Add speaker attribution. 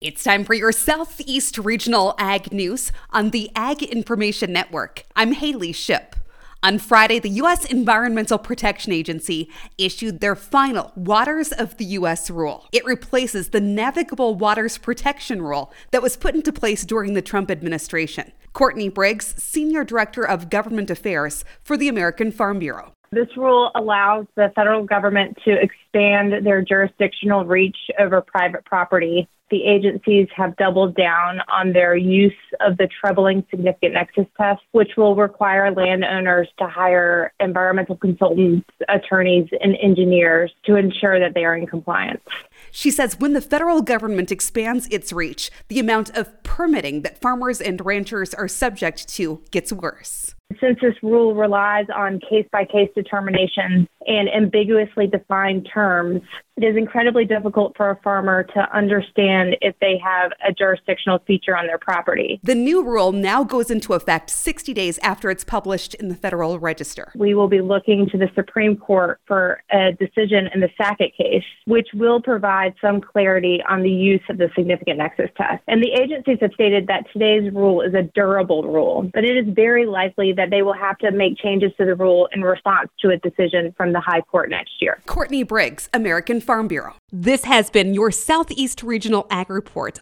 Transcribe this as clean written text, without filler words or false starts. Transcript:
Speaker 1: It's time for your Southeast Regional Ag News on the Ag Information Network. I'm Haley Shipp. On Friday, the U.S. Environmental Protection Agency issued their final Waters of the U.S. rule. It replaces the Navigable Waters Protection Rule that was put into place during the Trump administration. Courtney Briggs, Senior Director of Government Affairs for the American Farm Bureau.
Speaker 2: This rule allows the federal government to expand their jurisdictional reach over private property. The agencies have doubled down on their use of the troubling significant nexus test, which will require landowners to hire environmental consultants, attorneys, and engineers to ensure that they are in compliance.
Speaker 1: She says when the federal government expands its reach, the amount of permitting that farmers and ranchers are subject to gets worse.
Speaker 2: Since this rule relies on case-by-case determinations and ambiguously defined terms, it is incredibly difficult for a farmer to understand if they have a jurisdictional feature on their property.
Speaker 1: The new rule now goes into effect 60 days after it's published in the Federal Register.
Speaker 2: We will be looking to the Supreme Court for a decision in the Sackett case, which will provide some clarity on the use of the significant nexus test. And the agencies have stated that today's rule is a durable rule, but it is very likely that they will have to make changes to the rule in response to a decision from the High Court next year.
Speaker 1: Courtney Briggs, American Farm Bureau. This has been your Southeast Regional Ag Report